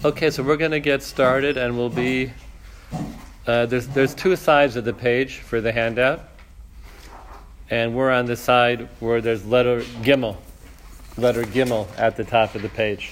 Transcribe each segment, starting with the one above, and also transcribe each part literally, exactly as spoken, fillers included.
Okay, so we're going to get started, and we'll be uh, there's there's two sides of the page for the handout, and we're on the side where there's letter Gimel, letter Gimel at the top of the page.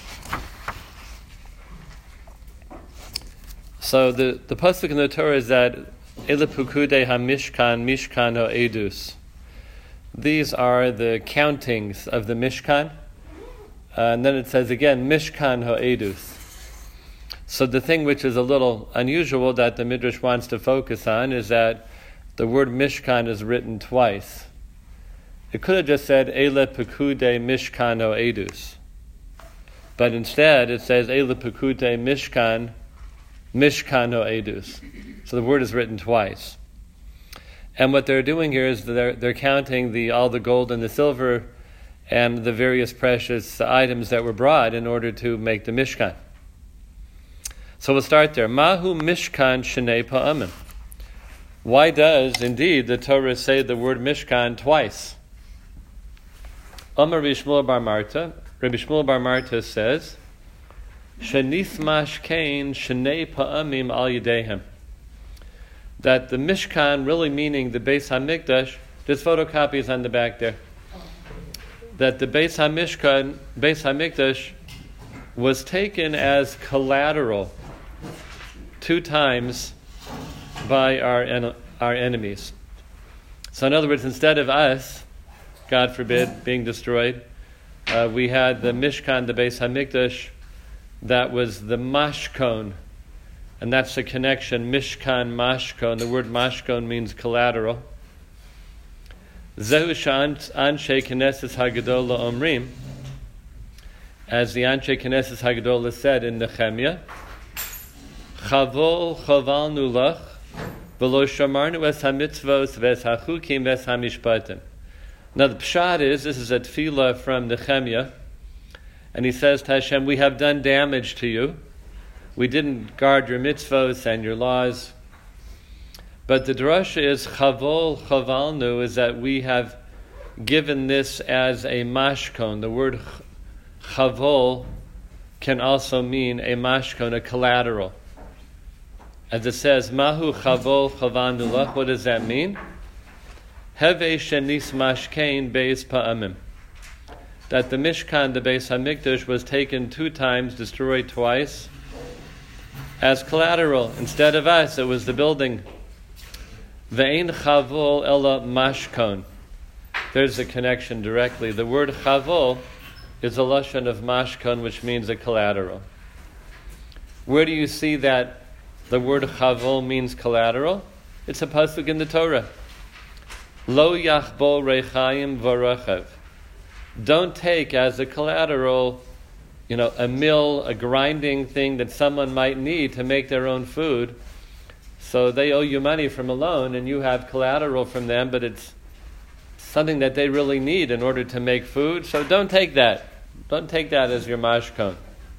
So the the pasuk in the Torah is that Ele Pukudei HaMishkan Mishkan HaEdus. These are the countings of the Mishkan, uh, and then it says again Mishkan HaEdus. So the thing which is a little unusual that the Midrash wants to focus on is that the word Mishkan is written twice. It could have just said Ele Pekudei Mishkan HaEdus, but instead it says Ele Pekudei Mishkan Mishkan HaEdus. So the word is written twice. And what they're doing here is they're they're counting the all the gold and the silver and the various precious items that were brought in order to make the Mishkan. So we'll start there. Mahu Mishkan Shnei Pa'amim. Why does, indeed, the Torah say the word Mishkan twice? Amar Rabbi Shmuel bar Marta. Rabbi Shmuel bar Marta says, Shenithmash Kain Shnei Pa'amim al Yedehem. That the Mishkan, really meaning the Beis HaMikdash, there's photocopies on the back there, that the Beis HaMishkan, Beis HaMikdash, was taken as collateral two times by our en- our enemies. So in other words, instead of us, God forbid, being destroyed, uh, we had the Mishkan, the Beis HaMikdash, that was the Mashkon, and that's the connection, Mishkan, Mashkon. The word Mashkon means collateral. Zehu Anshe Knesses Hagadola Omrim, as the Anshe Knesses Hagadola said in Nehemiah, Chavol Chavalnu Lach, V'lo Shamarnu Es HaMitzvos Ves HaChukim Ves HaMishpatim. Now the pshat is, this is a tefillah from Nehemiah, and he says to Hashem, we have done damage to you. We didn't guard your mitzvos and your laws. But the drasha is, Chavol Chavalnu, is that we have given this as a mashkon. The word Chavol can also mean a mashkon, a collateral. As it says, Mahu Chavol Chavalnu Lach, what does that mean? Heve Shenis Mashkein Beis Pa'amim. That the Mishkan, the Beis HaMikdash, was taken two times, destroyed twice, as collateral. Instead of us, it was the building. Ve'ein Chavol Ela Mashkon. There's a connection directly. The word Chavol is a lashon of Mashkon, which means a collateral. Where do you see that the word Chavol means collateral? It's a pasuk in the Torah. Lo yachbol rechaim v'rachav. Don't take as a collateral, you know, a mill, a grinding thing that someone might need to make their own food. So they owe you money from a loan, and you have collateral from them, but it's something that they really need in order to make food. So don't take that. Don't take that as your mashkon.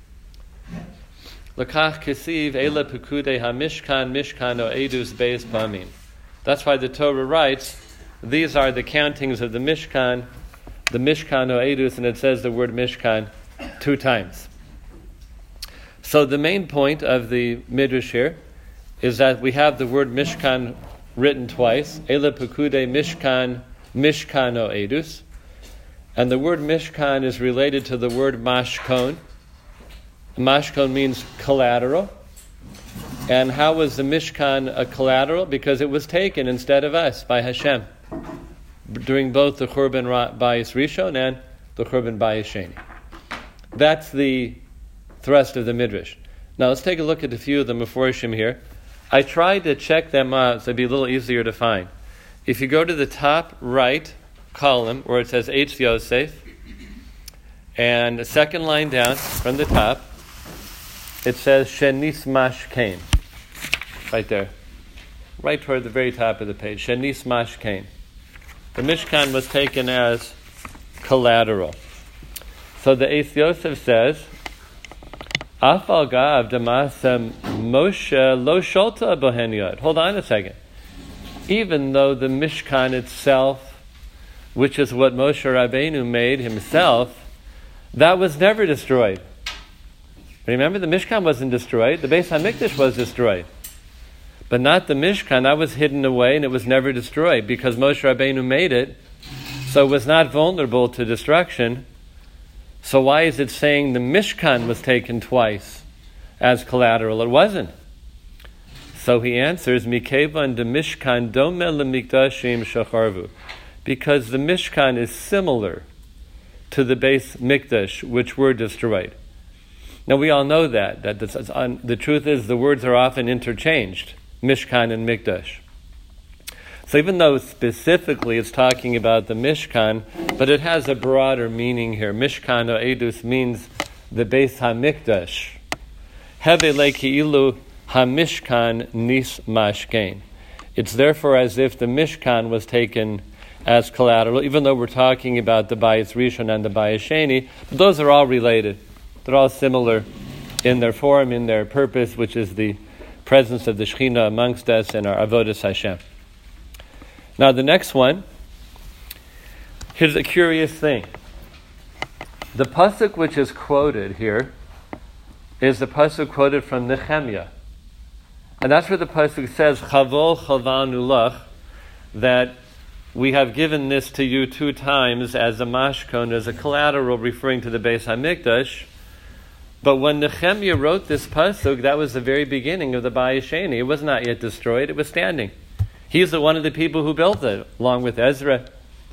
L'kach kesiv ele pekudei hamishkan mishkan o edus beis pamin. That's why the Torah writes, these are the countings of the Mishkan, the Mishkan o edus, and it says the word Mishkan two times. So the main point of the Midrash here is that we have the word Mishkan written twice, ele pekudei Mishkan Mishkan o edus, and the word Mishkan is related to the word Mashkon. Mashkon means collateral. And how was the Mishkan a collateral? Because it was taken instead of us by Hashem during both the Churban Bayis Rishon and the Churban Bayis Sheni. That's the thrust of the Midrash. Now let's take a look at a few of the Meforshim here. I tried to check them out so it'd be a little easier to find. If you go to the top right column where it says Eitz Yosef, and the second line down from the top, it says Shenis Mashkein. Right there. Right toward the very top of the page. Shenis Mashkein. The Mishkan was taken as collateral. So the Eitz Yosef says, Afal gav damasem Moshe lo sholta bohen yod. Hold on a second. Even though the Mishkan itself, which is what Moshe Rabbeinu made himself, that was never destroyed. Remember, the Mishkan wasn't destroyed. The Beis HaMikdash was destroyed. But not the Mishkan. That was hidden away and it was never destroyed because Moshe Rabbeinu made it, so it was not vulnerable to destruction. So why is it saying the Mishkan was taken twice as collateral? It wasn't. So he answers, Mikevan de Mishkan dome lemikdashim shacharvu, because the Mishkan is similar to the Beis Mikdash, which were destroyed. Now we all know that. That the, the truth is the words are often interchanged, Mishkan and Mikdash. So even though specifically it's talking about the Mishkan, but it has a broader meaning here. Mishkan or Edus means the Beis HaMikdash. Heve leki'ilu HaMishkan nis mashkein. It's therefore as if the Mishkan was taken as collateral, even though we're talking about the Bayis Rishon and the Bayis Sheni, but those are all related. They're all similar in their form, in their purpose, which is the presence of the Shekhinah amongst us and our Avodas Hashem. Now the next one, here's a curious thing. The pasuk which is quoted here is the pasuk quoted from Nehemiah. And that's where the pasuk says, Chavol chavanu lach, that we have given this to you two times as a mashkon, as a collateral referring to the Beis HaMikdash. But when Nehemiah wrote this pasuk, that was the very beginning of the Bayis Sheni. It was not yet destroyed, it was standing. He's the one of the people who built it, along with Ezra.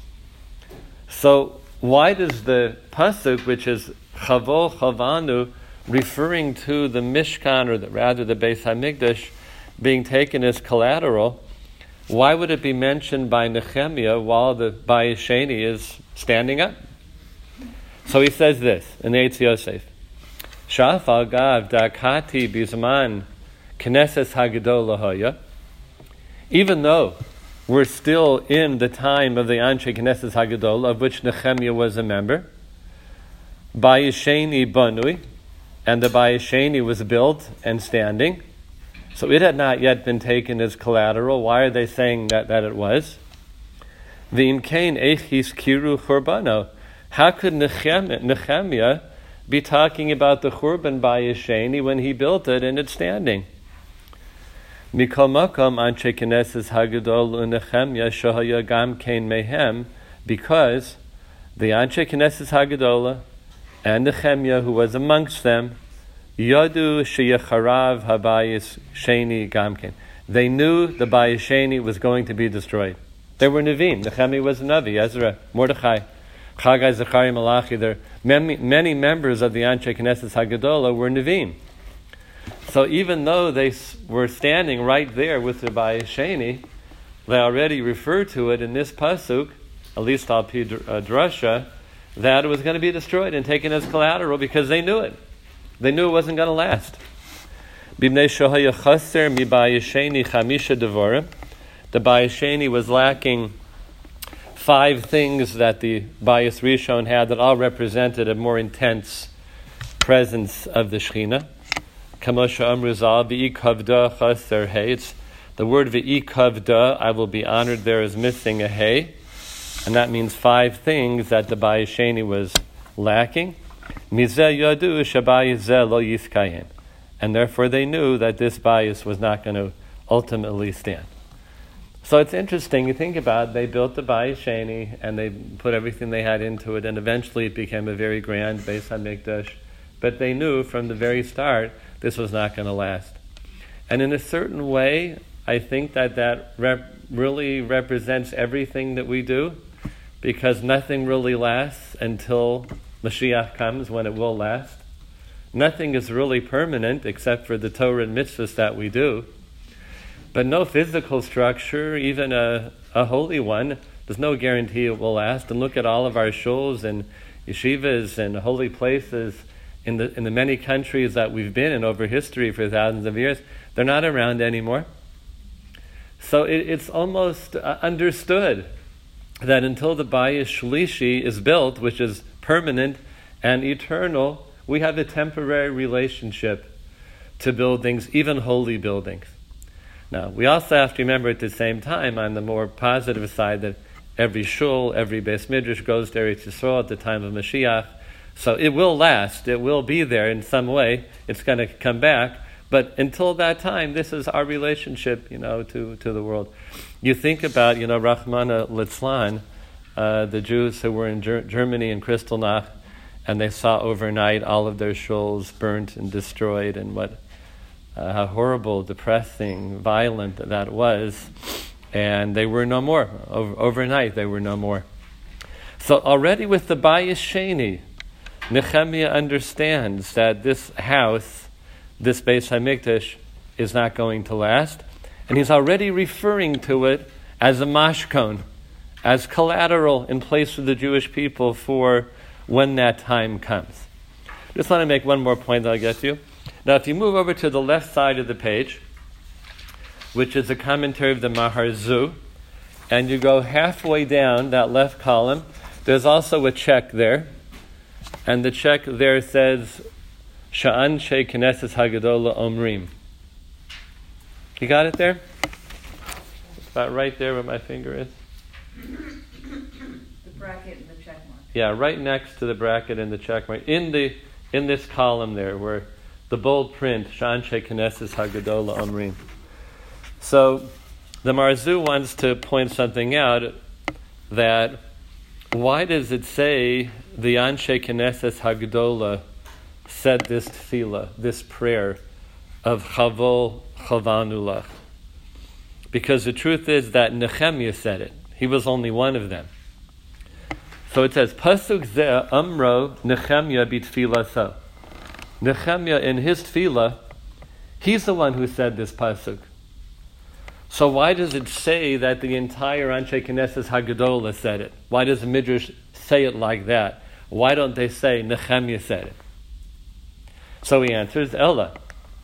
So why does the pasuk, which is Chavol Chavanu, referring to the Mishkan, or the, rather the Beis HaMikdash, being taken as collateral, why would it be mentioned by Nehemiah while the Bayis Sheni is standing up? So he says this in the Eitz Yosef. Shafal gav dakati bizman knesses hagadol lahaya. Even though we're still in the time of the Anshe Knesses Hagadol, of which Nehemiah was a member, Bayis Sheni banui, and the Bayis Sheni was built and standing, so it had not yet been taken as collateral. Why are they saying that, that it was? V'im kain echis kiru churbano. How could Nehemiah be talking about the Churban Bayis Sheni when he built it and it's standing? Mikol makom anshe knesses hagadol u'nechemya shahaya gam kein mehem, because the anshe knesses hagadola and Nehemiah, who was amongst them, yadu sheyacharav habayis sheni gam kein. They knew the Bayis Sheni was going to be destroyed. They were Nevi'im. Nehemiah was a Navi, Ezra, Mordechai, Chagai, Zechariah, Malachi. There, many, many members of the anshe knesses hagadola were Nevi'im. So even though they were standing right there with the Bayis Sheni, they already referred to it in this pasuk, at least al pi drasha, that it was going to be destroyed and taken as collateral because they knew it. They knew it wasn't going to last. Bimnei shohaya chaser mi Bayis Sheni chamisha devorim. The Bayis Sheni was lacking five things that the Bayis Rishon had that all represented a more intense presence of the Shekhinah. Kamosha Amrizal V'ikavda Chaser Hey. It's the word V'ikavda, I will be honored there, is missing a Hey. And that means five things that the Bayis Sheni was lacking. Mizeh Yadu Shabayis Zeh Lo Yiskayim. And therefore they knew that this Bayis was not going to ultimately stand. So it's interesting, you think about it, they built the Bayis Sheni and they put everything they had into it, and eventually it became a very grand Beis HaMikdash. But they knew from the very start this was not going to last. And in a certain way, I think that that rep- really represents everything that we do, because nothing really lasts until Mashiach comes, when it will last. Nothing is really permanent except for the Torah and mitzvahs that we do. But no physical structure, even a, a holy one, there's no guarantee it will last. And look at all of our shuls and yeshivas and holy places in the in the many countries that we've been in over history for thousands of years. They're not around anymore. So it, it's almost uh, understood that until the Bayis Shlishi is built, which is permanent and eternal, we have a temporary relationship to buildings, even holy buildings. Now, we also have to remember at the same time, on the more positive side, that every shul, every Beis Midrash goes to Eretz Yisrael at the time of Mashiach. So it will last. It will be there in some way. It's going to come back. But until that time, this is our relationship, you know, to, to the world. You think about, you know, Rahmana Litzlan, uh, the Jews who were in Ger- Germany in Kristallnacht, and they saw overnight all of their shuls burnt and destroyed, and what uh, how horrible, depressing, violent that was. And they were no more. Over, overnight, they were no more. So already with the Bayis Sheni, Nehemiah understands that this house, this Beis HaMikdash, is not going to last. And he's already referring to it as a mashkon, as collateral in place of the Jewish people for when that time comes. Just want to make one more point that I'll get to. Now, if you move over to the left side of the page, which is a commentary of the Maharzu, and you go halfway down that left column, there's also a check there. And the check there says, Sha'an Shei Knesset Hagadola Omrim. You got it there? It's about right there where my finger is. The bracket and the check mark. Yeah, right next to the bracket and the check mark. In the in this column there, where the bold print, Sha'an Shei Knesset Hagadola Omrim. So the Marzu wants to point something out, that why does it say the Anshe Knesset Hagdola said this tefillah, this prayer of Chavol Chavanulach? Because the truth is that Nehemiah said it. He was only one of them. So it says, Pasuk Zeh Amro Nehemiah b'tefillah so. Nehemiah in his tefillah, he's the one who said this pasuk. So why does it say that the entire Anshe Knesset Hagadola said it? Why does the Midrash say it like that? Why don't they say Nehemiah said it? So he answers, Ella.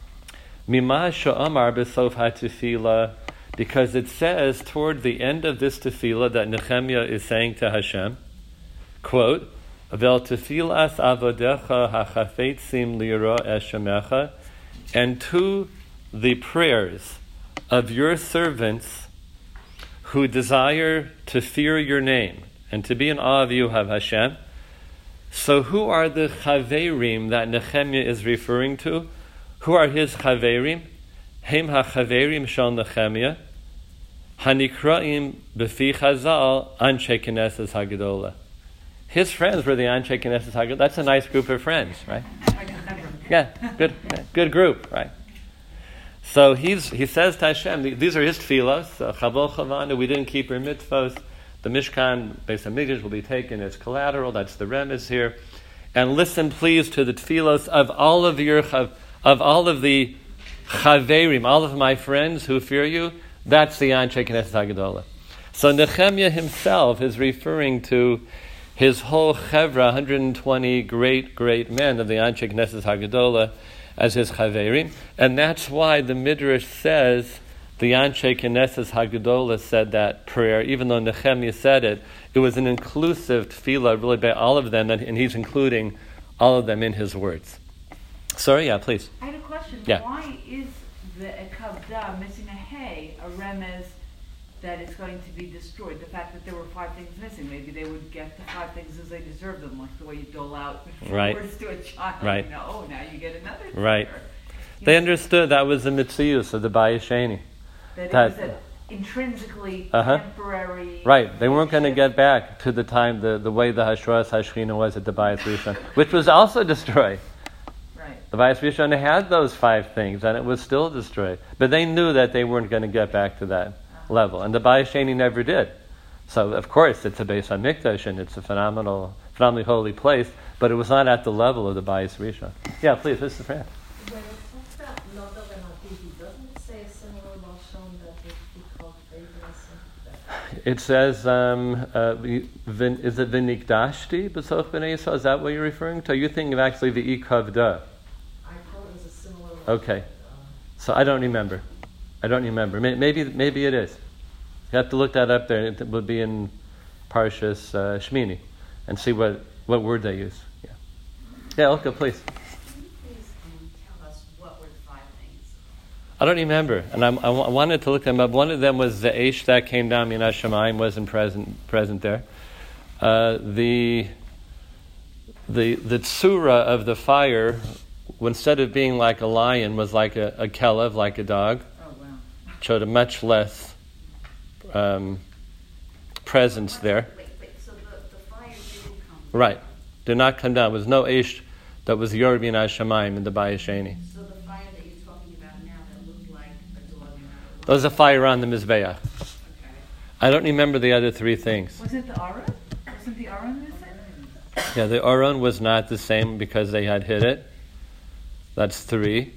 Mima sha'amar b'sof ha'tefillah, because it says toward the end of this tefillah that Nehemiah is saying to Hashem, quote, Vel tefilas avodecha hachafetzim lira eshemecha, and to the prayers of your servants who desire to fear your name and to be in awe of you, have Hashem. So who are the chaverim that Nehemiah is referring to? Who are his chaverim? Hem ha-chaverim shal Nehemiah, hanikraim b'fi chazal anshe Knesset Hagadola. His friends were the anshe Knesset Hagadola. That's a nice group of friends, right? Yeah, good, good group, right? So he's, he says to Hashem, these are his tefillos, uh, Chavol Chavanu, we didn't keep your mitzvos. The Mishkan, Beis HaMikdash, will be taken as collateral. That's the remez here. And listen, please, to the tefillos of all of your, of all of the chaverim, all of my friends who fear you. That's the Anshe Knesset Hagadola. So Nehemiah himself is referring to his whole chevra, one hundred twenty great, great men of the Anshe Knesset Hagadola, as his chaverim, and that's why the Midrash says the Anshe Knesset Hagadola said that prayer, even though Nehemiah said it. It was an inclusive tefillah, really, by all of them, and he's including all of them in his words. Sorry, yeah, please. I had a question. Yeah. Why is the Ekavdah missing a hay, a remez that it's going to be destroyed? The fact that there were five things missing, maybe they would get the five things as they deserve them, like the way you dole out right. words to a child. Right. You know, oh, now you get another. Right. You They know, understood that was the mitzius of the Bayis Sheni. That, that it was an intrinsically uh-huh. temporary. Right. They weren't going to get back to the time, the, the way the Hashras Hashchina was at the Bayis Rishon, which was also destroyed. Right. The Bayis Rishon had those five things, and it was still destroyed. But they knew that they weren't going to get back to that level, and the Bayis Sheni never did. So, of course, it's a Beis HaMikdash, and it's a phenomenal, phenomenally holy place, but it was not at the level of the Bayis Rishon. Yeah, please, this is Fran. When it talks about Nadav and Avihu, doesn't it say a similar lashon that it be called Beis? It says, um, uh, vin, is it V'nikdashti b'soch b'nei Yisrael? Is that what you're referring to? Are you thinking of actually the Ikavda? I thought it was a similar lashon. Okay. So I don't remember. I don't remember. Maybe maybe it is. You have to look that up there. It would be in Parshas uh, Shmini, and see what, what word they use. Yeah. Yeah, Elka, please. Can you please um, tell us what were the five things? I don't remember, and I'm, I, w- I wanted to look them up. One of them was the Eish that came down. Minas Shamayim wasn't present present there. Uh, the the the tsura of the fire, instead of being like a lion, was like a, a kelev, like a dog. Oh, wow. Showed a much less um, presence there. Wait, wait, so the, the fire didn't come? Right. Did not come down. There was no Eish that was Yorbi and Hashemayim in the Bayis Sheni. So the fire that you're talking about now that looked like a dog and not a There was a fire on the Mizbeach. Okay. I don't remember the other three things. Was it the Aron? Wasn't the Aron missing? Yeah, the Aron was not the same because they had hit it. That's three.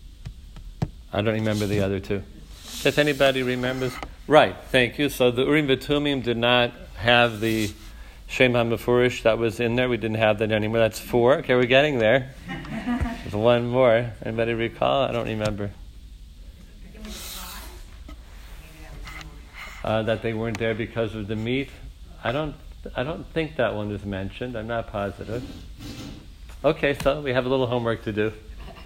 I don't remember the other two. If anybody remembers. Right, thank you. So the Urim V'Tumim did not have the Shem HaMefurish that was in there. We didn't have that anymore. That's four. Okay, we're getting there. There's one more. Anybody recall? I don't remember. Give me the five. Maybe that was more. Uh, that they weren't there because of the meat. I don't I don't think that one is mentioned. I'm not positive. Okay, so we have a little homework to do.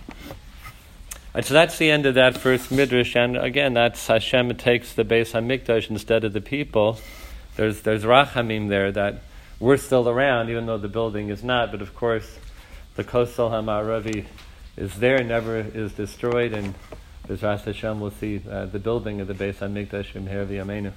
Right, so that's the end of that first midrash, and again, that's Hashem takes the Beis Hamikdash instead of the people. There's there's rachamim there that we're still around, even though the building is not. But of course, the Kosel HaMa'aravi is there, never is destroyed, and B'ezras Hashem will see uh, the building of the Beis Hamikdash in Her V'Yameinu.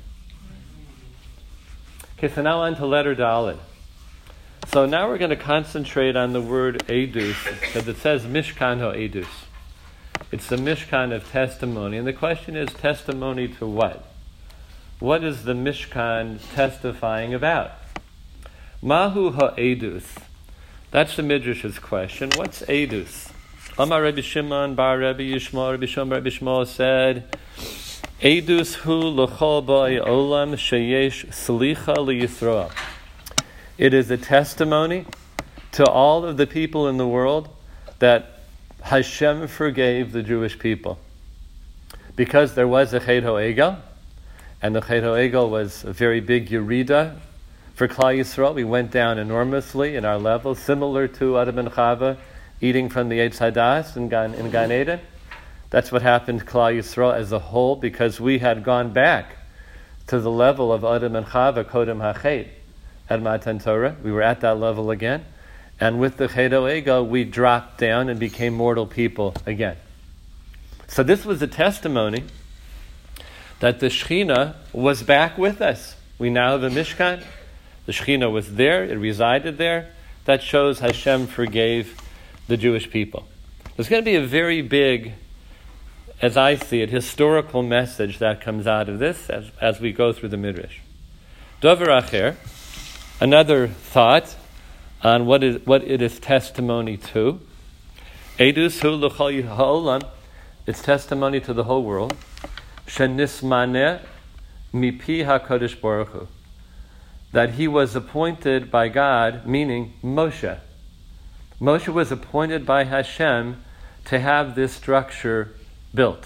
Okay, so now on to letter Dalet. So now we're going to concentrate on the word edus, because it says Mishkan HaEdus. It's the Mishkan of testimony. And the question is, testimony to what? What is the Mishkan testifying about? Mahu ha'edus. That's the Midrash's question. What's edus? Amar Rabbi Shimon bar Rabbi Yishmael, Rabbi Shimon bar Rabbi Yishmael said, edus hu l'chol ba'i olam sheyesh slicha liYisrael. It is a testimony to all of the people in the world that Hashem forgave the Jewish people. Because there was a Chet HaEgel, and the Chet HaEgel was a very big Yerida for Klal Yisrael. We went down enormously in our level, similar to Adam and Chava eating from the Eitz Hadas in Gan, in Gan Eden. That's what happened to Klal Yisrael as a whole, because we had gone back to the level of Adam and Chava, Kodem HaChet, at Matan Torah. We were at that level again. And with the Chet HaEgel, we dropped down and became mortal people again. So this was a testimony that the Shekhinah was back with us. We now have a Mishkan. The Shekhinah was there. It resided there. That shows Hashem forgave the Jewish people. There's going to be a very big, as I see it, historical message that comes out of this as, as we go through the Midrash. Dover Acher, another thought on what is what it is testimony to. Edus hu l'chol ha'olam, it's testimony to the whole world. Shenismaneh mipi HaKadosh Baruch Hu, that he was appointed by God, meaning Moshe. Moshe was appointed by Hashem to have this structure built.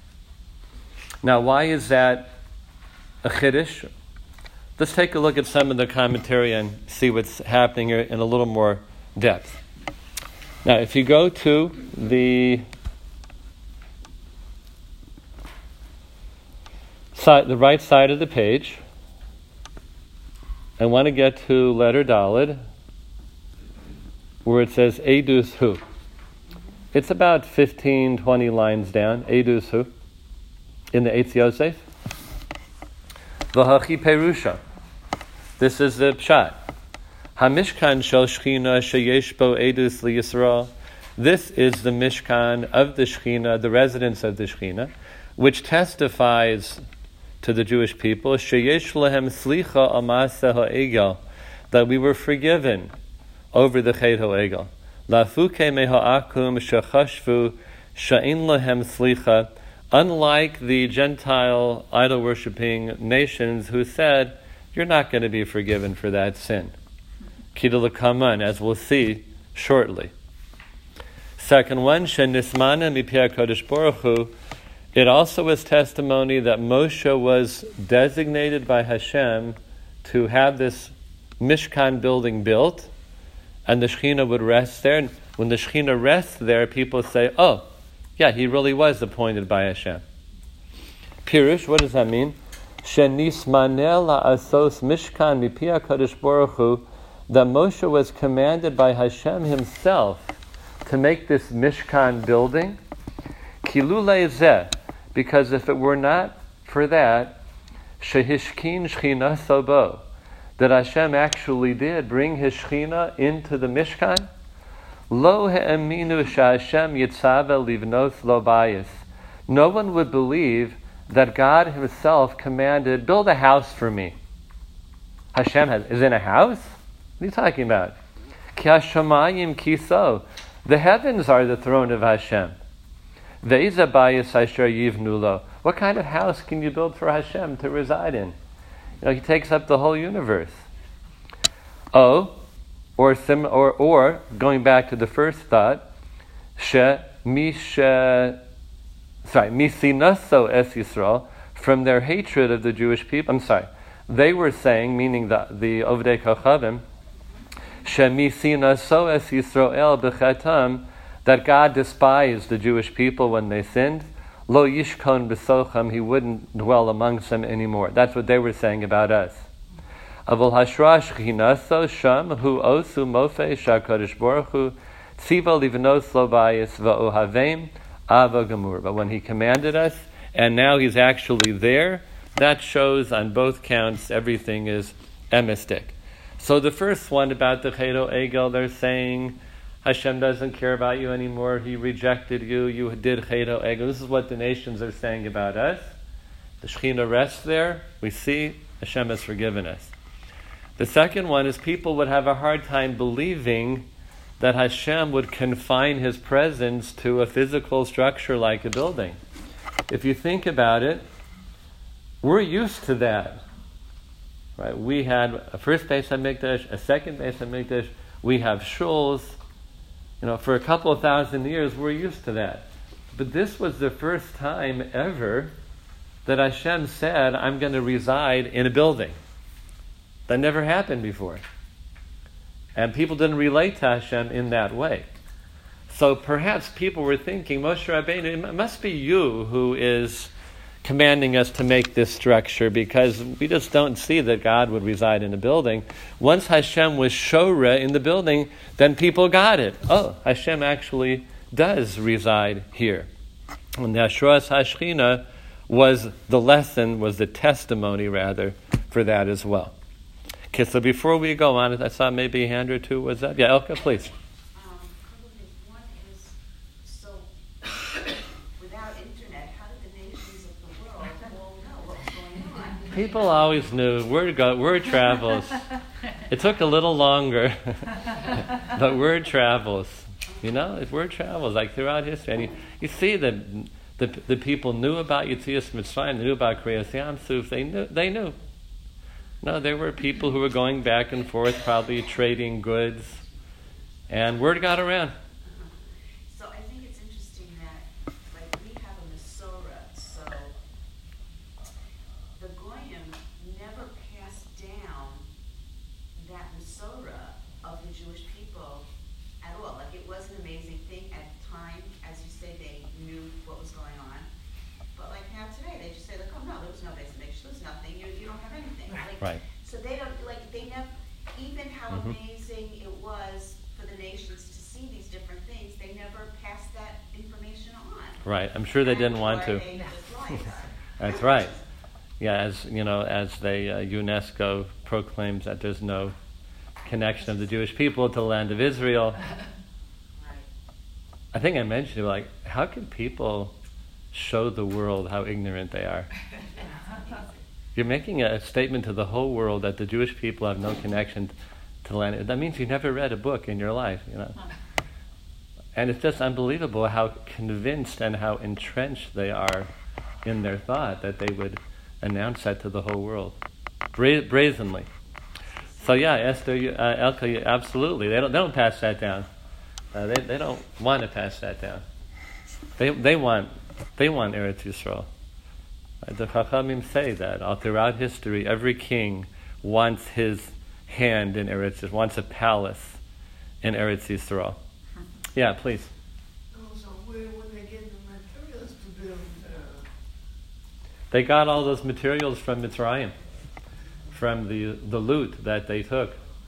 Now, why is that a chiddush? Let's take a look at some of the commentary and see what's happening here in a little more depth. Now, if you go to the side, the right side of the page, I want to get to letter Daled, where it says Edus Hu. It's about fifteen, twenty lines down. Edus Hu in the Eitz Yosef. V'hachi Perusha. This is the Pshat. HaMishkan shel Shechina sheyesh bo edus liYisrael. This is the Mishkan of the Shechina, the residence of the Shechina, which testifies to the Jewish people, sheyesh lehem slicha al ma'aseh ha'egel, that we were forgiven over the Chet HaEgel. Lafuke meha'akum shechashvu she'in lehem slicha. Unlike the Gentile idol-worshipping nations who said, you're not going to be forgiven for that sin. Kidul Kaman, as we'll see shortly. Second one, Shenismana mipi HaKadosh Baruch Hu. It also was testimony that Moshe was designated by Hashem to have this Mishkan building built, and the Shekhinah would rest there. And when the Shekhinah rests there, people say, oh, yeah, he really was appointed by Hashem. Pirush, what does that mean? Shenismaneh la'asos mishkan mipi HaKadosh Baruch Hu that Moshe was commanded by Hashem himself to make this Mishkan building. Kilulei zeh, because if it were not for that, shehishkin shchina sobo, that Hashem actually did bring His Shechina into the Mishkan, lo he'eminu she'Hashem yitzave livnos lo bayis. No one would believe that God Himself commanded, build a house for me. Hashem has, is in a house? What are you talking about? Ki hashamayim kiso. The heavens are the throne of Hashem. Ve'iza bayis asher yivnu lo. What kind of house can you build for Hashem to reside in? You know, He takes up the whole universe. Oh, or sim, or or going back to the first thought, she mish, sorry, misinaso es Yisrael, from their hatred of the Jewish people. I'm sorry, they were saying, meaning the the Ovdei Kochavim, she misinaso es Yisrael b'chatam, that God despised the Jewish people when they sinned. Lo yishkon b'socham, He wouldn't dwell amongst them anymore. That's what they were saying about us. Avol hashra shchinaso sham hu osu mofe shakadosh baruch hu tziva livnos lo bayis va'ohavim ava gamur. But when He commanded us, and now He's actually there, that shows on both counts everything is emistic. So the first one about the Chedo Egel, they're saying Hashem doesn't care about you anymore. He rejected you. You did Chedo Egel. This is what the nations are saying about us. The Shekhinah rests there. We see Hashem has forgiven us. The second one is people would have a hard time believing that Hashem would confine His presence to a physical structure like a building. If you think about it, we're used to that. Right? We had a first Beis HaMikdash, a second Beis HaMikdash. We have shuls. You know, for a couple of thousand years, we're used to that. But this was the first time ever that Hashem said, I'm going to reside in a building. That never happened before. And people didn't relate to Hashem in that way. So perhaps people were thinking, Moshe Rabbeinu, it must be you who is commanding us to make this structure, because we just don't see that God would reside in a building. Once Hashem was Shoreh in the building, then people got it. Oh, Hashem actually does reside here. And the Ashras HaShechina was the lesson, was the testimony rather, for that as well. Okay, so before we go on, I saw maybe a hand or two was up. Yeah, Elka, please. Um, couple of things. One is, so without internet, how did the nations of the world all know what was going on? People always knew. Word go, word travels. It took a little longer, but word travels. You know, if word travels, like throughout history, and you, you see that the the people knew about Yetzias Mitzrayim, knew about Kriyas Yam Suf. They knew. They knew. No, there were people who were going back and forth, probably trading goods, and word got around. So I think it's interesting that, like, we have a Masorah, so the Goyim never passed down that Masorah of the Jewish people at all. Like, it was an amazing thing at the time, as you say, they knew what was going on. But like now today, they just say, like, oh no, there was no basic makeup, there's nothing, you, you don't have anything. Like, Right. So they don't, like, they never, even how Mhm. amazing it was for the nations to see these different things, they never passed that information on. Right. I'm sure they And didn't want or to. they just lied. That's right. Yeah, as you know, as they uh, UNESCO proclaims that there's no connection of the Jewish people to the land of Israel. Right. I think I mentioned it, like, how can people show the world how ignorant they are? You're making a statement to the whole world that the Jewish people have no connection to the land. That means you never read a book in your life, you know. And it's just unbelievable how convinced and how entrenched they are in their thought that they would announce that to the whole world, Bra- brazenly. So yeah, Esther, you, uh, Elka, you, absolutely. They don't. They don't pass that down. Uh, they they don't want to pass that down. They they want they want Eretz Yisrael. Uh, the Chachamim say that all throughout history, every king wants his hand in Eretz Yisrael, wants a palace in Eretz Yisrael. Yeah, please. Also, where would they get the materials to build? Uh, They got all those materials from Mitzrayim, from the the loot that they took.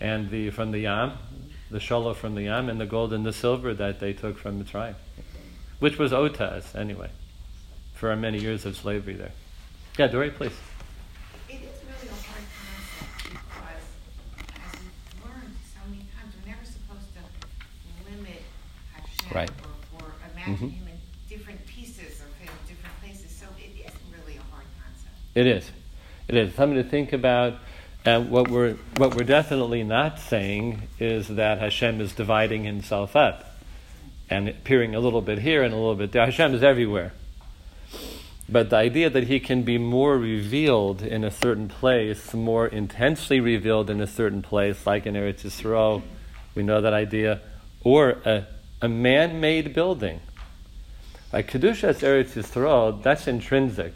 and the from the Yam, the Sholah from the Yam, and the gold and the silver that they took from Mitzrayim, which was owed to us anyway, for our many years of slavery there. Yeah, Dory, please. It is really a hard concept because, as we've learned so many times, we're never supposed to limit Hashem Right. or, or imagine Mhm. him in different pieces of him, different places. So it is really a hard concept. It is. It is something to think about. And what we're what we're definitely not saying is that Hashem is dividing himself up and appearing a little bit here and a little bit there. Hashem is everywhere. But the idea that he can be more revealed in a certain place, more intensely revealed in a certain place, like in Eretz Yisrael, we know that idea, or a, a man-made building. Like Kedushas Eretz Yisrael, that's intrinsic.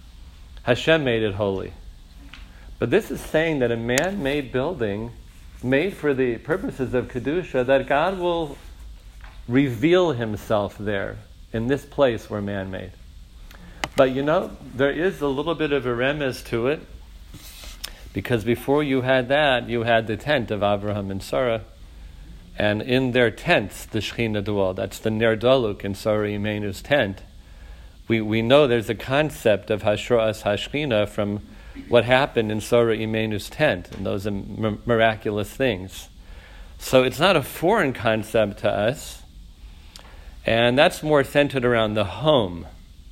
Hashem made it holy. But this is saying that a man-made building, made for the purposes of Kedusha, that God will reveal himself there, in this place where man made. But you know, there is a little bit of a remez to it, because before you had that, you had the tent of Abraham and Sarah, and in their tents, the Shekhinah dwelled. That's the Ner Daluk in Sarah Imenu's tent. We we know there's a concept of Hashras Hashchina from what happened in Sarah Imenu's tent, and those m- miraculous things. So it's not a foreign concept to us, and that's more centered around the home.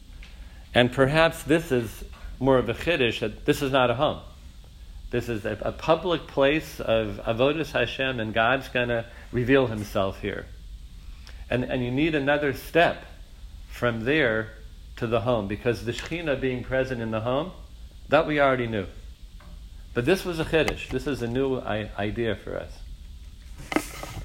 And perhaps this is more of a chiddush, that this is not a home. This is a, a public place of avodas Hashem, and God's going to reveal himself here. And and you need another step from there to the home, because the Shekhinah being present in the home, that we already knew. But this was a chiddush. This is a new I- idea for us. Yeah,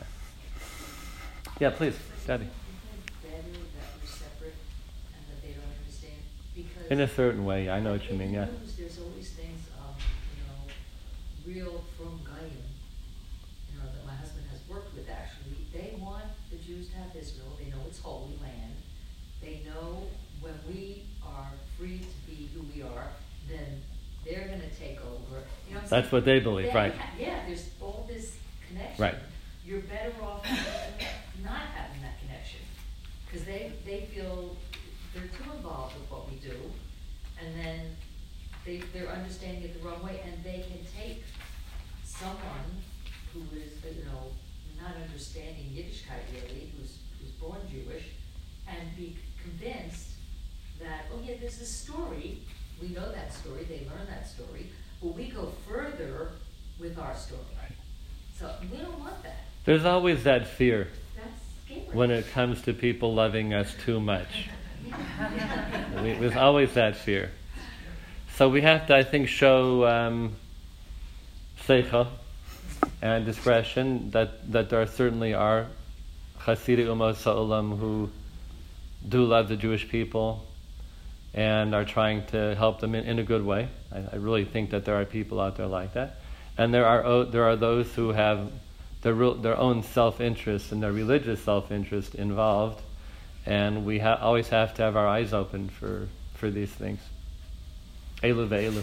yeah please, Daddy. Better that we're separate and that they don't understand, because In a certain way, I know what you mean, yeah. in the news, there's always things, um, you know, real from Goyim, you know, that my husband has worked with actually. They want the Jews to have Israel. They know it's holy land. They know when we are free to be who we are, then they're going to take over. You know what I'm That's saying? what they believe, They right. ha- yeah, there's all this connection. Right. You're better off not having that connection, because they, they feel they're too involved with what we do, and then they, they're understanding it the wrong way, and they can take someone who is, you know, not understanding Yiddishkeit really, who's, who's born Jewish, and be convinced that, oh yeah, there's this story, we know that story, they learn that story, but we go further with our story. Right. So we don't want that. There's always that fear That's scary. when it comes to people loving us too much. We, there's always that fear. So we have to, I think, show um, seichel and discretion, that, that there certainly are Hasidic Umos Ha'olam who do love the Jewish people and are trying to help them in, in a good way. I, I really think that there are people out there like that. And there are o- there are those who have their real, their own self-interest and their religious self-interest involved, and we ha- always have to have our eyes open for, for these things. Elu ve'elu.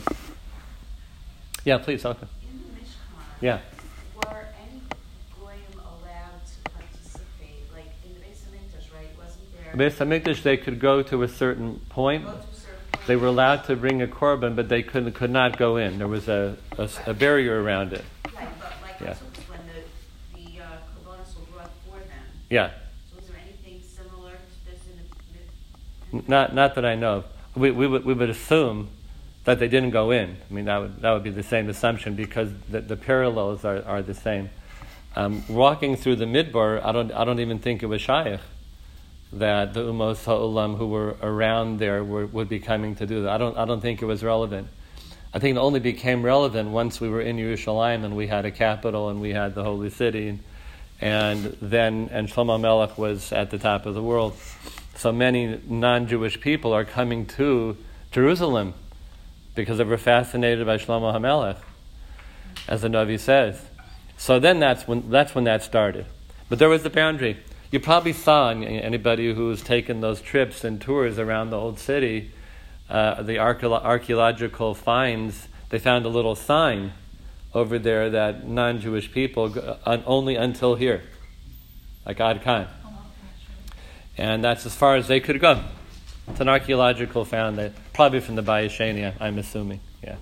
Yeah, please, okay. In the Mishkan, Yeah. were any goyim allowed to participate? Like in the Beis Hamikdash, right? Wasn't there? Beis Hamikdash, they could go to a certain point. Go to a certain point? They were allowed to bring a korban, but they could could not go in. There was a, a, a barrier around it. Right, but like Yeah. also when the the uh, korbanos were brought for them. Yeah. So was there anything similar to this in the? in the- Not not that I know of. We we would we would assume that they didn't go in. I mean, that would that would be the same assumption, because the, the parallels are, are the same. Um, walking through the Midbar, I don't I don't even think it was Shaykh that the Umos Ha'olam who were around there were, would be coming to do that. I don't I don't think it was relevant. I think it only became relevant once we were in Yerushalayim and we had a capital and we had the holy city, and, and then and Shlomo Melech was at the top of the world. So many non-Jewish people are coming to Jerusalem because they were fascinated by Shlomo HaMelech, as the Navi says. So then that's when that's when that started. But there was the boundary. You probably saw, anybody who's taken those trips and tours around the old city, uh, the archeolo- archaeological finds, they found a little sign over there that non-Jewish people go, uh, only until here, like Ad Khan. And that's as far as they could go. It's an archaeological found, that probably from the Bayis Sheni, I'm assuming. Yeah.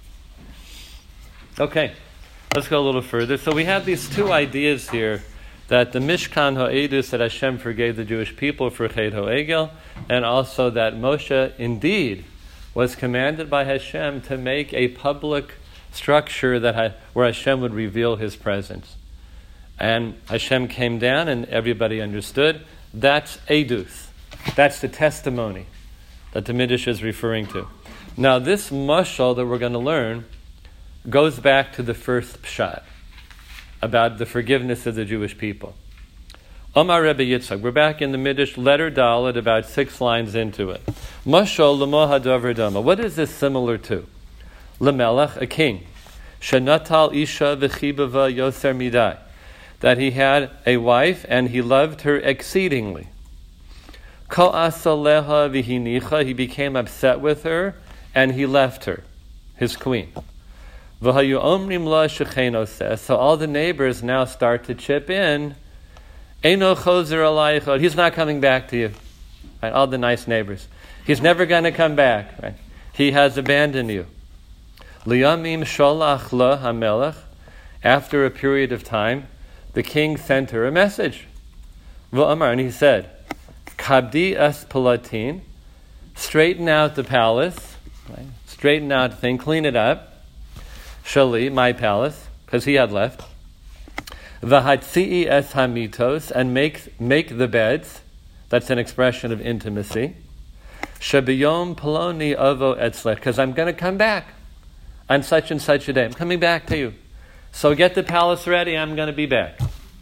Okay, let's go a little further. So we have these two ideas here, that the Mishkan Ha'edus, that Hashem forgave the Jewish people for Chet Ha'egel, and also that Moshe indeed was commanded by Hashem to make a public structure that ha- where Hashem would reveal His presence. And Hashem came down and everybody understood. That's Edus. That's the testimony that the Midrash is referring to. Now this mashal that we're going to learn goes back to the first pshat about the forgiveness of the Jewish people. Omar Rebbe Yitzchak, we're back in the Midrash, letter Dalet, about six lines into it. Mashal l'mo hadavar dama. What is this similar to? L'melech, a king. Shenatal isha v'chibava yoser midai. That he had a wife and he loved her exceedingly. Ko asaleha v'hinicha. He became upset with her and he left her, his queen. V'hayu omrim la shecheno says. So all the neighbors now start to chip in. Eino chozer alaycha. He's not coming back to you. Right? All the nice neighbors. He's never going to come back. Right? He has abandoned you. Liyamim sholach la hamelech. After a period of time, the king sent her a message. V'amar, and he said, Kabdi es palatin. Straighten out the palace. Right? Straighten out the thing. Clean it up. Shali, my palace, because he had left. V'hatzi'i es hamitos, and make make the beds. That's an expression of intimacy. Shabiyom poloni ovo etzlech, because I'm going to come back on such and such a day. I'm coming back to you. So get the palace ready, I'm going to be back.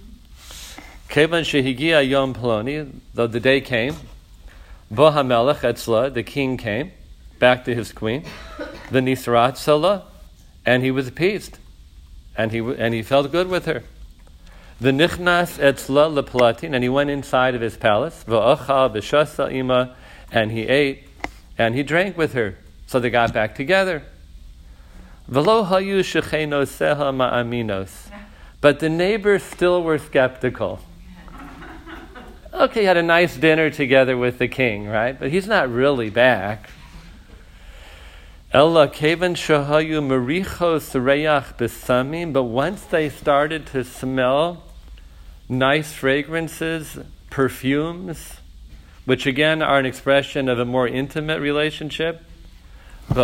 Kevan shehigia yom poloni, though the day came, bo hamelech etzla, the king came, back to his queen, the nisrat salah, and he was appeased, and he and he felt good with her. The nichnas etzla lepalatin, and he went inside of his palace. V'ocha v'shasa ima, and he ate and he drank with her. So they got back together. V'lo hayu shecheno seha ma'aminos, but the neighbors still were skeptical. Okay, he had a nice dinner together with the king, right? But he's not really back. Ella kevan shahayu marichos reyach besamim, but once they started to smell nice fragrances, perfumes, which again are an expression of a more intimate relationship, they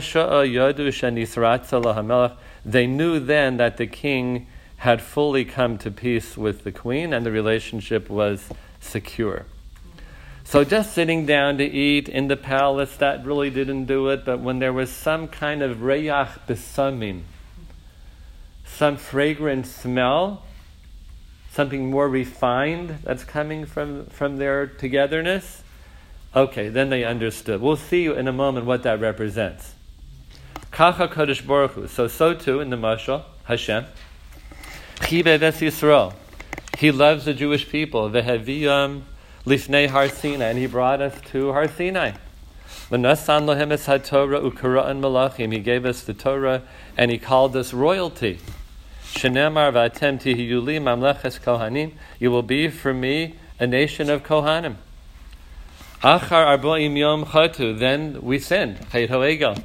knew then that the king had fully come to peace with the queen and the relationship was secure. So just sitting down to eat in the palace, that really didn't do it, but when there was some kind of reyach besamim, some fragrant smell, something more refined that's coming from, from their togetherness, okay, then they understood. We'll see in a moment what that represents. Kacha Kodesh Baruch Hu. So, so too in the Mashal, Hashem. Chibe Ves Yisrael. He loves the Jewish people. Veheviyam Lifnei Har Sinai. And he brought us to Har Sinai. V'nasan lohem es haTorah u'kara'an malachim. He gave us the Torah and he called us royalty. Shenemar v'atem tihiyu li mamleches kohanim. You will be for me a nation of Kohanim. Achar arba'im yom chatu. Then we sinned. Chet ha'egel.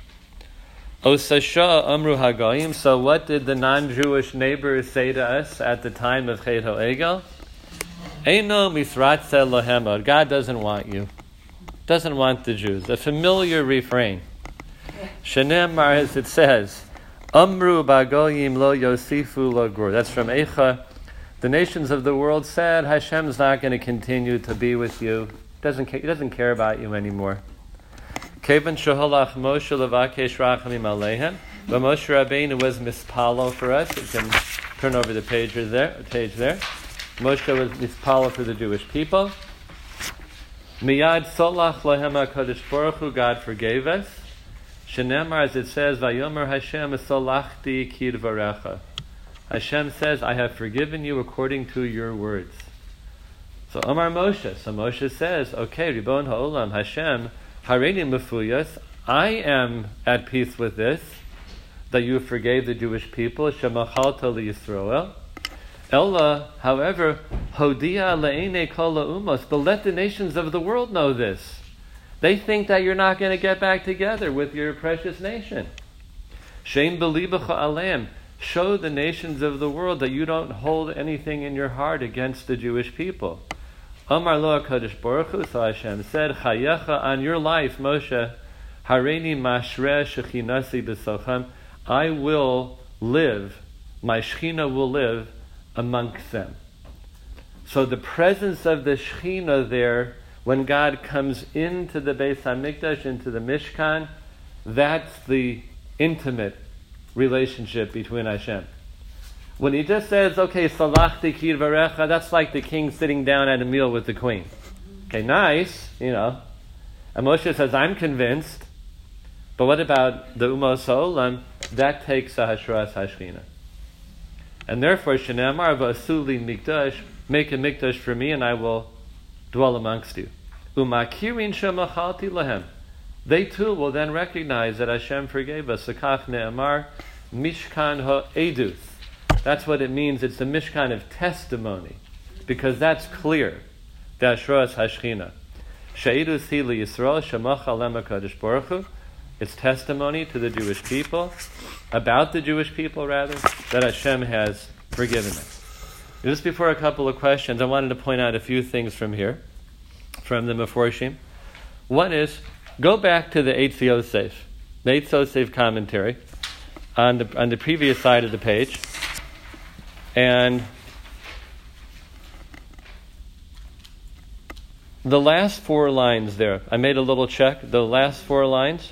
Osasha amru hagayim. So what did the non-Jewish neighbors say to us at the time of Chet ha'egel? Eino misratze lohemod. God doesn't want you. Doesn't want the Jews. A familiar refrain. Shenemar, as it says, Amru bagoyim lo yosifu lo gur. That's from Eicha. The nations of the world said, Hashem's not going to continue to be with you. Doesn't ca- he doesn't care about you anymore. Kevan sheholach Moshe levakesh rachamim alehem. But Moshe Rabbeinu was mispalo for us. You can turn over the page there. Page there. Moshe was mispalo for the Jewish people. Miyad solach lahem HaKadosh Baruch Hu. God forgave us. Shenemar, as it says, Vayomer Hashem solachti kidvarecha. Hashem says, I have forgiven you according to your words. So Omar Moshe. So Moshe says, okay, Ribon Ha'olam, Hashem, Hareini Mefuyas, I am at peace with this. that you forgave the Jewish people, Shemachalta liyisrael. Ella, however, Hodia le'ene kol ha'umos, but let the nations of the world know this. They think that you're not going to get back together with your precious nation. Shein belibacha aleim, show the nations of the world that you don't hold anything in your heart against the Jewish people. Amar lo HaKadosh Baruch Hu, so Hashem said, Chayecha, on your life, Moshe, Hareini mashre shechinasi b'sochem, I will live, my Shechina will live amongst them. So the presence of the Shechina there, when God comes into the Beis HaMikdash, into the Mishkan, that's the intimate relationship between Hashem. When he just says, okay, salachti kidvarecha, that's like the king sitting down at a meal with the queen. Okay, nice, you know. And Moshe says, I'm convinced. But what about the Umos Ha'olam? That takes a Hashras Hashchina. And therefore, Shneamar v'asuli mikdash, make a mikdash for me and I will dwell amongst you. Umakirin shemachalti lahem. They too will then recognize that Hashem forgave us. Sakach ne'amar mishkan ha'edus. That's what it means. It's the mishkan of testimony, because that's clear. The Hashras Hashchina. She'edus hi liyisrael shemach alem HaKadosh Baruch Hu. It's testimony to the Jewish people, about the Jewish people rather, that Hashem has forgiven them. Just before a couple of questions, I wanted to point out a few things from here, from the Meforshim. One is, go back to the Eitz Yosef, the Eitz Yosef commentary, on the on the previous side of the page, and the last four lines there, I made a little check, the last four lines.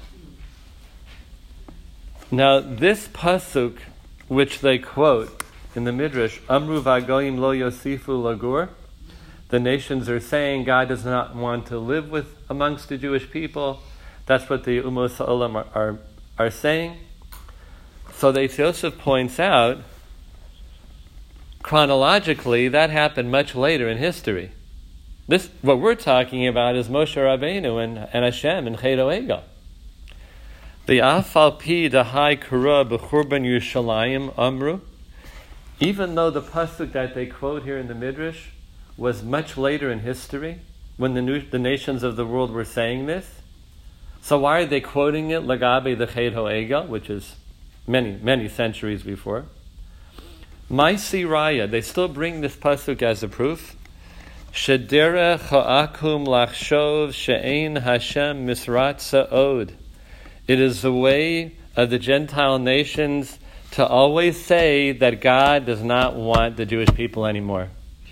Now, this pasuk, which they quote in the Midrash, Amru v'agoyim lo yosifu lagur, the nations are saying God does not want to live with amongst the Jewish people. That's what the Umos Ha'olam are, are, are saying. So the Eitz Yosef points out, chronologically, that happened much later in history. This, what we're talking about is Moshe Rabbeinu and, and Hashem and Chet Egel. The Afal Pi Dahai Kura B'Churban Yerushalayim Amru, even though the pasuk that they quote here in the Midrash was much later in history, when the new, the nations of the world were saying this, so why are they quoting it Lagabe the Chet Egel, which is many, many centuries before? Maisi Raya, they still bring this pasuk as a proof. Shedera Cha'akum Lachshov She'ein Hashem Misrat Sa'od. It is the way of the Gentile nations to always say that God does not want the Jewish people anymore.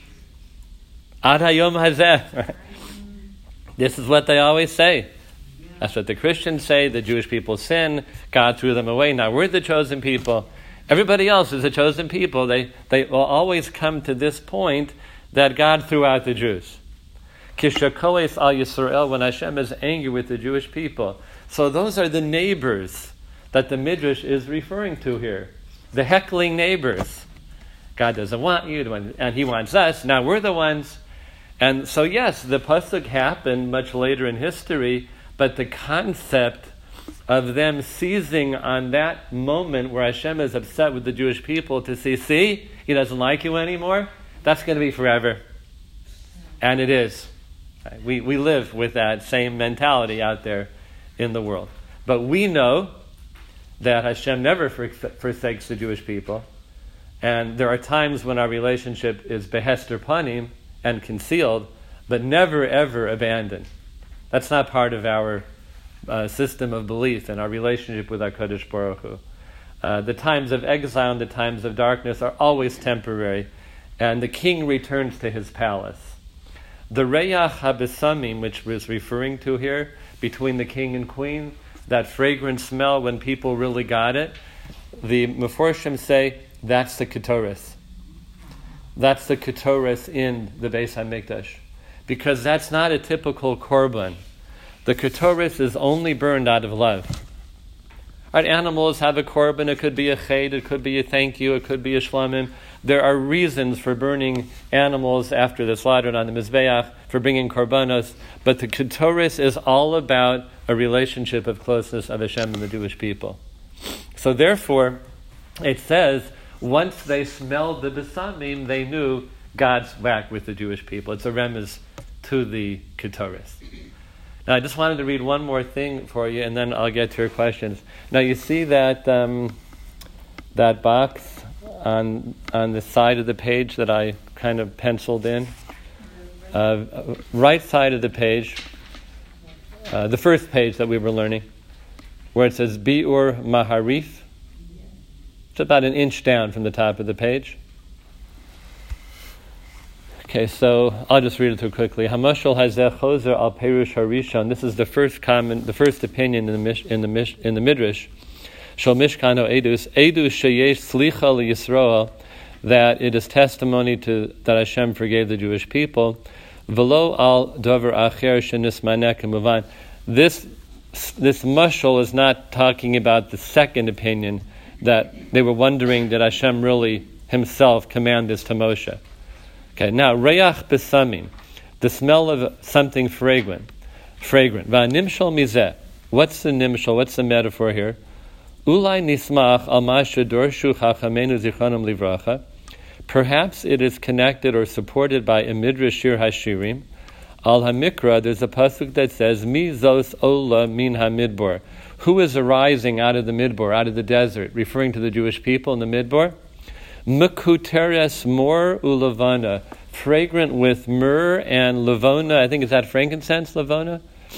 Ad hayom hazeh. This is what they always say. That's what the Christians say. The Jewish people sin. God threw them away. Now we're the chosen people. Everybody else is the chosen people. They, they will always come to this point that God threw out the Jews. Kishakoes al Yisrael, when Hashem is angry with the Jewish people. So those are the neighbors that the Midrash is referring to here. The heckling neighbors. God doesn't want you, and He wants us. Now we're the ones. And so yes, the pasuk happened much later in history, but the concept of them seizing on that moment where Hashem is upset with the Jewish people to see, see, He doesn't like you anymore, that's going to be forever. And it is. We, we live with that same mentality out there in the world. But we know that Hashem never forsakes the Jewish people. And there are times when our relationship is behester panim and concealed, but never ever abandoned. That's not part of our uh, system of belief and our relationship with HaKadosh Baruch Hu. Uh, the times of exile and the times of darkness are always temporary, and the king returns to his palace. The Reyach HaBesamim, which was referring to here, between the king and queen, that fragrant smell when people really got it, the Meforshim say that's the Ketores. That's the Ketores in the Beis HaMikdash. Because that's not a typical korban. The Ketores is only burned out of love. Right, animals have a korban, it could be a ched, it could be a thank you, it could be a shlamim. There are reasons for burning animals after the slaughter on the Mizbeach, for bringing korbanos, but the Ketores is all about a relationship of closeness of Hashem and the Jewish people. So therefore, it says, once they smelled the besamim, they knew God's back with the Jewish people. It's a remez to the Ketores. Now, I just wanted to read one more thing for you, and then I'll get to your questions. Now, you see that um, that box on on the side of the page that I kind of penciled in? Uh, right side of the page, uh, the first page that we were learning, where it says Bi'ur Maharif. It's about an inch down from the top of the page. Okay, so I'll just read it through quickly. Hamashal hazeh chozer al perush harishon. This is the first common, the first opinion in the mish, in the mish, in the midrash. Shal mishkano edus edus sheyesh slicha liyisrael, that it is testimony to that Hashem forgave the Jewish people. Velo al davar acher shenismanek muvan. This this mashal is not talking about the second opinion, that they were wondering, did Hashem really himself command this to Moshe? Okay, now reyach besamim, the smell of something fragrant, fragrant. Va'nimshal mizeh. What's the nimshal? What's the metaphor here? Ulai nismach al masha dorshu chachamenu zichronim livracha. Perhaps it is connected or supported by a midrash shir hashirim. Al hamikra, there's a pasuk that says, Mi zos ola min hamidbor. Who is arising out of the midbor, out of the desert, referring to the Jewish people in the midbor? Mekuteres mor ulavana, fragrant with myrrh and lavona. I think is that frankincense, lavona.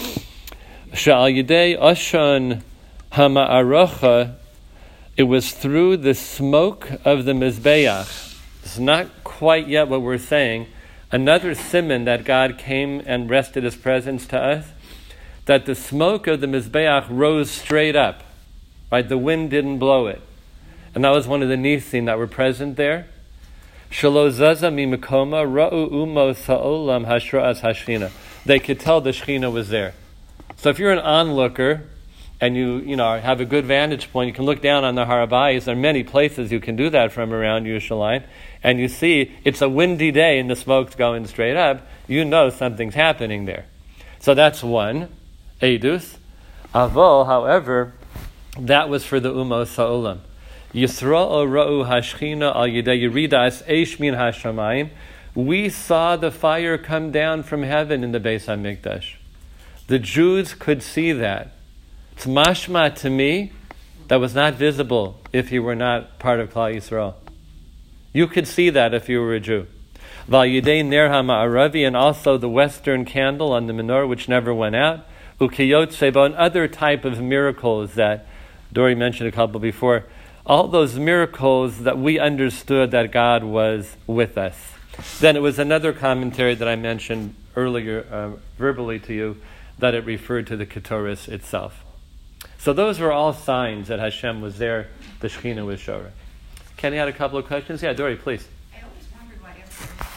Sha'al yidei ashon hama'arocha. It was through the smoke of the mizbeach. It's not quite yet what we're saying. Another siman that God came and rested His presence to us, that the smoke of the mizbeach rose straight up. Right, the wind didn't blow it. And that was one of the nisim that were present there. Shelo zaza mimekoma ra'u umo sa'olam hashra'as hashchina. They could tell the Shechina was there. So if you're an onlooker and you you know have a good vantage point, you can look down on the Har HaBayis. There are many places you can do that from around Yerushalayim, and you see it's a windy day and the smoke's going straight up. You know something's happening there. So that's one edus. Avol, however, that was for the umos sa'olam. Yisrael ra'u hashchina al yidei yiridas eish min hashamayim. We saw the fire come down from heaven in the Beis HaMikdash. The Jews could see that. It's mashma to me that was not visible if you were not part of Klal Yisrael. You could see that if you were a Jew. Val yidei ner ha'ma'aravi, and also the western candle on the menorah which never went out. Ukiyot seba, and other type of miracles that Dori mentioned a couple before. All those miracles that we understood that God was with us. Then it was another commentary that I mentioned earlier uh, verbally to you, that it referred to the Ketores itself. So those were all signs that Hashem was there, the Shechina was Shora. Kenny had a couple of questions? Yeah, Dori, please. I always wondered why everyone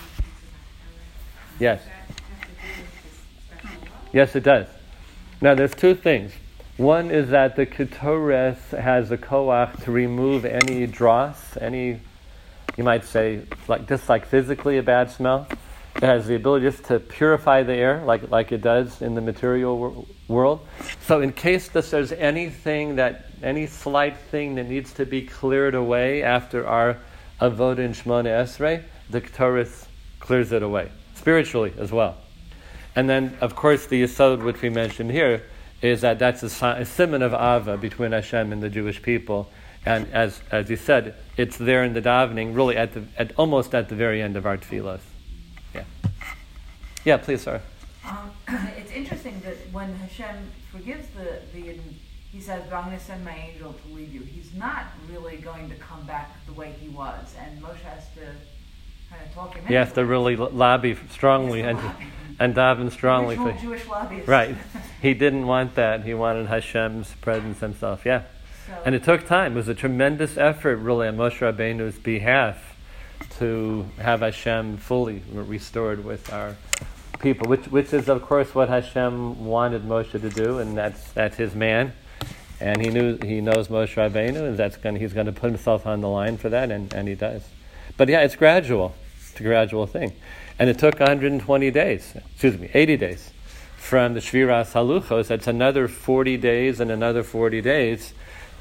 Yes. Does that have to do with this special law? Yes, it does. Now there's two things. One is that the Ketores has a koach to remove any dross, any, you might say, like just like physically a bad smell. It has the ability just to purify the air, like like it does in the material wor- world. So in case that there's anything that, any slight thing that needs to be cleared away after our avodah in Shmona Esrei, the Ketores clears it away, spiritually as well. And then, of course, the Yesod, which we mentioned here, is that that's a, a siman of Ava between Hashem and the Jewish people. And as as you said, it's there in the davening, really at the at almost at the very end of our tefillos. Yeah. Yeah, please, Sarah. Um, it's interesting that when Hashem forgives the, the he says, I'm going to send my angel to lead you. He's not really going to come back the way he was. And Moshe has to kind of talk him into He has to really lobby strongly and lobby. and daven strongly. Original For, Jewish lobbyist. right. He didn't want that. He wanted Hashem's presence himself. Yeah. So, And it took time. It was a tremendous effort, really, on Moshe Rabbeinu's behalf to have Hashem fully restored with our people, which which is, of course, what Hashem wanted Moshe to do, and that's that's his man. And he knew he knows Moshe Rabbeinu, and that's going he's going to put himself on the line for that, and, and he does. But yeah, it's gradual. It's a gradual thing. And it took one hundred twenty days, excuse me, eighty days, from the Shviras Haluchos. That's another forty days and another forty days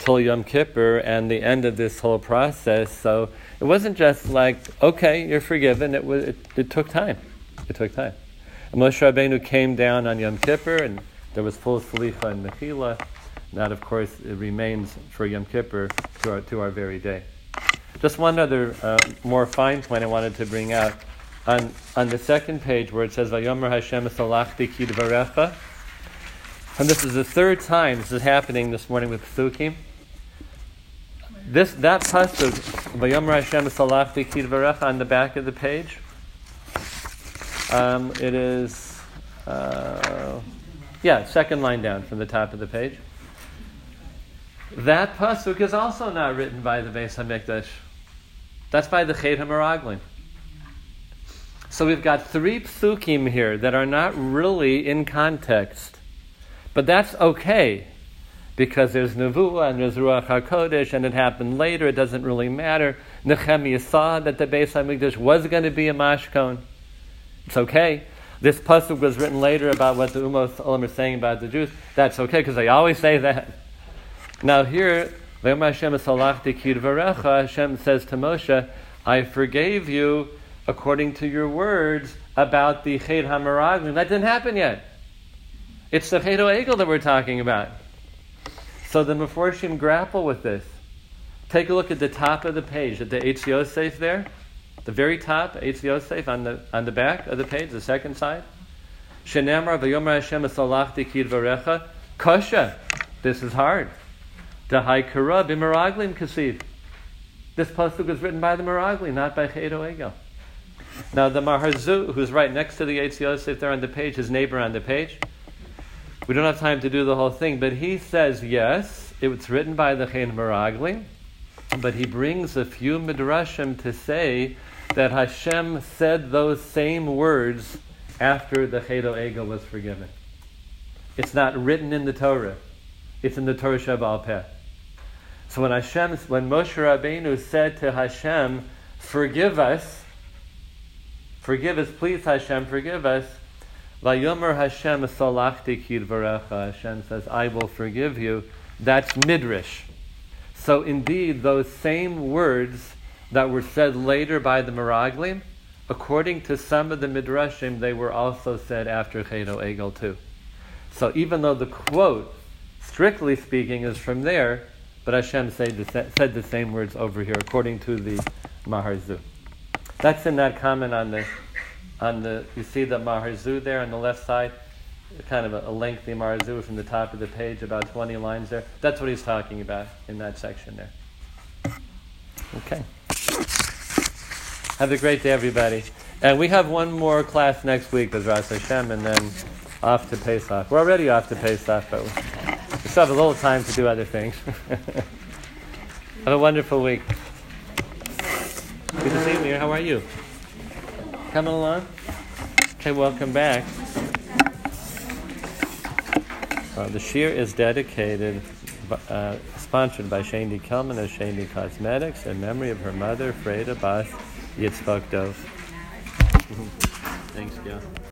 till Yom Kippur and the end of this whole process. So it wasn't just like, okay, you're forgiven. It was. It, it took time. It took time. And Moshe Rabbeinu came down on Yom Kippur, and there was full slicha and mechila. And that, of course, it remains for Yom Kippur to our, to our very day. Just one other uh, more fine point I wanted to bring out. On, on the second page where it says, Vayomer Hashem salachti ki dvarecha, and this is the third time this is happening this morning with Psukim. This, that pasuk, Vayomer Hashem salachti ki dvarecha, on the back of the page, um, it is, uh, yeah, second line down from the top of the page. That pasuk is also not written by the Beis HaMikdash. That's by the Chet HaMeraglim. So we've got three psukim here that are not really in context. But that's okay, because there's Nevuah and there's Ruach HaKodesh, and it happened later. It doesn't really matter. Nehemiah saw that the Beis HaMikdash was going to be a mashkon. It's okay. This pasuk was written later about what the Umos Olam are saying about the Jews. That's okay, because they always say that. Now here, Hashem Hashem says to Moshe, I forgave you according to your words about the Chet HaMeraglim. That didn't happen yet. It's the Chet HaEgel that we're talking about. So the Meforshim grapple with this. Take a look at the top of the page, at the Eitz Yosef there, the very top, Eitz Yosef on the on the back of the page, the second side. Shenemar v'yomer Hashem salachti ki dvarecha. Kosha. This is hard. Dahai kara b'meraglim kasiv. This pasuk was written by the Meraglim, not by Chet HaEgel. Now the Maharzu, who's right next to the Eitz Yosef there on the page, his neighbor on the page, we don't have time to do the whole thing, but he says yes, it was written by the Chet HaMeraglim, but he brings a few midrashim to say that Hashem said those same words after the Chet HaEgel was forgiven. It's not written in the Torah. It's in the Torah Shebaal Peh. So when Hashem, when Moshe Rabbeinu said to Hashem, forgive us, forgive us, please Hashem, forgive us, Vayomer Hashem salachti ki dvarecha, Hashem says, I will forgive you. That's Midrash. So indeed, those same words that were said later by the Meraglim, according to some of the Midrashim, they were also said after Chet HaEgel too. So even though the quote, strictly speaking, is from there, but Hashem said the, said the same words over here, according to the Maharzu. That's in that comment on the, on the. You see the Maharzu there on the left side, kind of a, a lengthy Maharzu from the top of the page, about twenty lines there. That's what he's talking about in that section there. Okay. Have a great day, everybody. And we have one more class next week with Ras Hashem, and then off to Pesach. We're already off to Pesach, but we still have a little time to do other things. Have a wonderful week. Good to see you. How are you? Coming along? Okay, welcome back. Uh, the shir is dedicated, uh, sponsored by Shani Kelman of Shani Cosmetics in memory of her mother, Freda Bas Yitzchak Dov. Thanks, Joe.